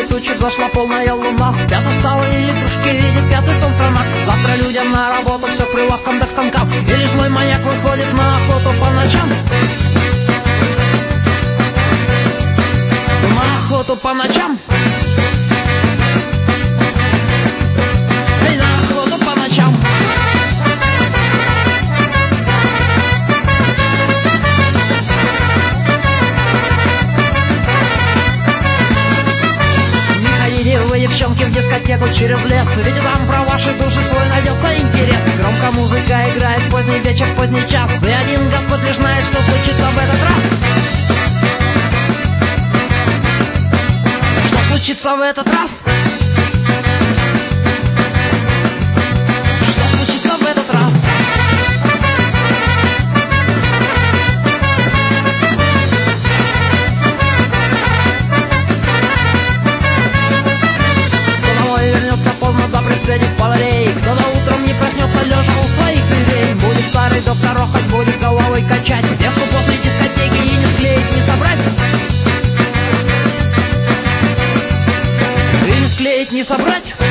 белых тучек зашла полная луна. Спят усталые лягушки, видят пятый солнцемат. Завтра людям на работу, все к прилавкам да к станкам. Или злой маньяк выходит на охоту по ночам. На охоту по ночам. Эй, на охоту по ночам. Вы, девчонки, в дискотеку через лес, ведь там про ваши души свой найдется интерес. Громко музыка играет, поздний вечер, поздний час, и один Господь лишь знает, что случится в этот раз. Что случится в этот раз? Что случится в этот раз? Средних фонарей. Кто-то утром не проснется лежа у своих дверей. Будет старый доктор охоть, будет головой качать. Девку после дискотеки и не склеить, не собрать. И не склеить, не собрать.